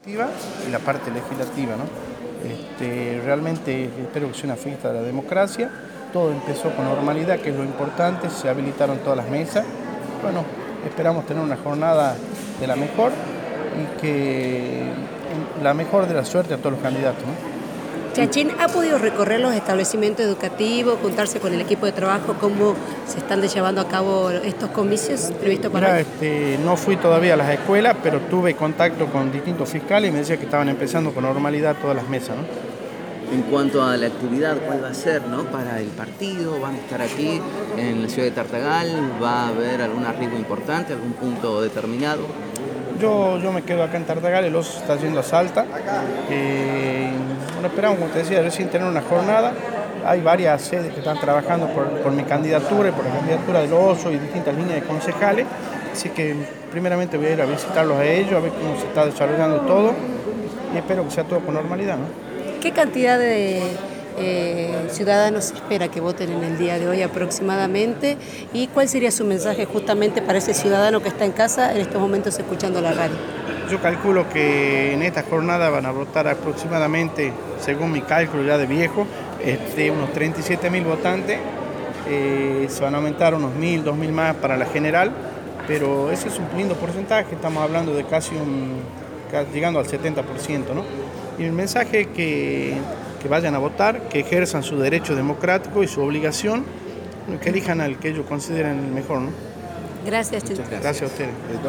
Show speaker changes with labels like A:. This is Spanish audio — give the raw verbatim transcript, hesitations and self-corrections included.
A: y la parte legislativa, ¿no? Este, realmente espero que sea una fiesta de la democracia. Todo empezó con normalidad, que es lo importante, se habilitaron todas las mesas. Bueno, esperamos tener una jornada de la mejor y que la mejor de la suerte a todos los candidatos, ¿no?
B: Chachín, ¿ha podido recorrer los establecimientos educativos, juntarse con el equipo de trabajo, cómo se están llevando a cabo estos comicios previstos para
A: Mira,
B: hoy?
A: este, no fui todavía a las escuelas, pero tuve contacto con distintos fiscales y me decían que estaban empezando con normalidad todas las mesas, ¿no?
C: En cuanto a la actividad, ¿cuál va a ser, no, para el partido? ¿Van a estar aquí en la ciudad de Tartagal? ¿Va a haber algún arribo importante, algún punto determinado?
A: Yo, yo me quedo acá en Tartagal, el oso está yendo a Salta. Eh, bueno, esperamos, como te decía, recién tener una jornada. Hay varias sedes que están trabajando por, por mi candidatura y por la candidatura del oso y distintas líneas de concejales. Así que primeramente voy a ir a visitarlos a ellos, a ver cómo se está desarrollando todo y espero que sea todo con normalidad, ¿no?
B: ¿Qué cantidad de eh, ciudadanos espera que voten en el día de hoy aproximadamente? ¿Y cuál sería su mensaje justamente para ese ciudadano que está en casa en estos momentos escuchando la radio?
A: Yo calculo que en esta jornada van a votar aproximadamente, según mi cálculo ya de viejo, este, unos treinta y siete mil votantes. Eh, se van a aumentar unos mil, dos mil más para la general, pero ese es un lindo porcentaje, estamos hablando de casi un, llegando al setenta por ciento, ¿no? Y el mensaje es que, que vayan a votar, que ejerzan su derecho democrático y su obligación, que elijan al que ellos consideren mejor, ¿no?
B: Gracias,
C: Muchas gracias.
A: Gracias a ustedes.